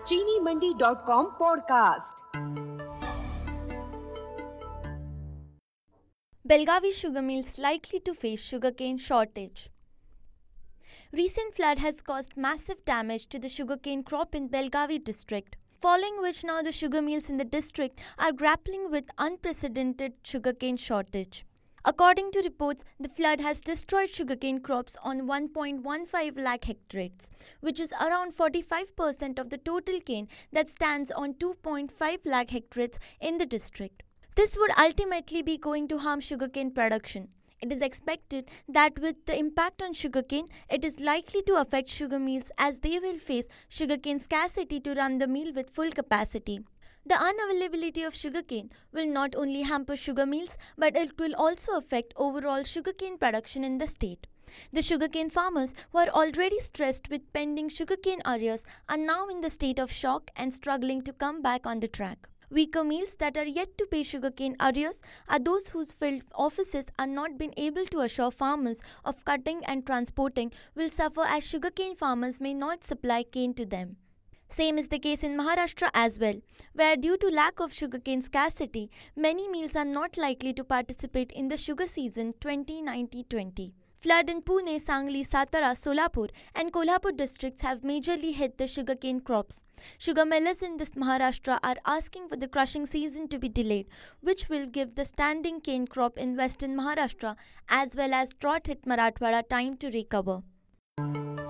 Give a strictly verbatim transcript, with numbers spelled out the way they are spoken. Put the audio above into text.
चीनी Mandi dot com podcast. Belgavi sugar mills likely to face sugarcane shortage. Recent flood has caused massive damage to the sugarcane crop in Belgavi district, following which now the sugar mills in the district are grappling with unprecedented sugarcane shortage. According to reports, the flood has destroyed sugarcane crops on one point one five lakh hectares, which is around forty-five percent of the total cane that stands on two point five lakh hectares in the district. This would ultimately be going to harm sugarcane production. It is expected that with the impact on sugarcane, it is likely to affect sugar mills as they will face sugarcane scarcity to run the mill with full capacity. The unavailability of sugarcane will not only hamper sugar mills, but it will also affect overall sugarcane production in the state. The sugarcane farmers who are already stressed with pending sugarcane arrears are now in the state of shock and struggling to come back on the track. Weaker mills that are yet to pay sugarcane arrears are those whose field offices are not been able to assure farmers of cutting and transporting will suffer as sugarcane farmers may not supply cane to them. Same is the case in Maharashtra as well, where due to lack of sugarcane scarcity, many mills are not likely to participate in the sugar season twenty nineteen twenty. Flood in Pune, Sangli, Satara, Solapur and Kolhapur districts have majorly hit the sugarcane crops. Sugar millers in this Maharashtra are asking for the crushing season to be delayed, which will give the standing cane crop in western Maharashtra as well as drought-hit Marathwada time to recover.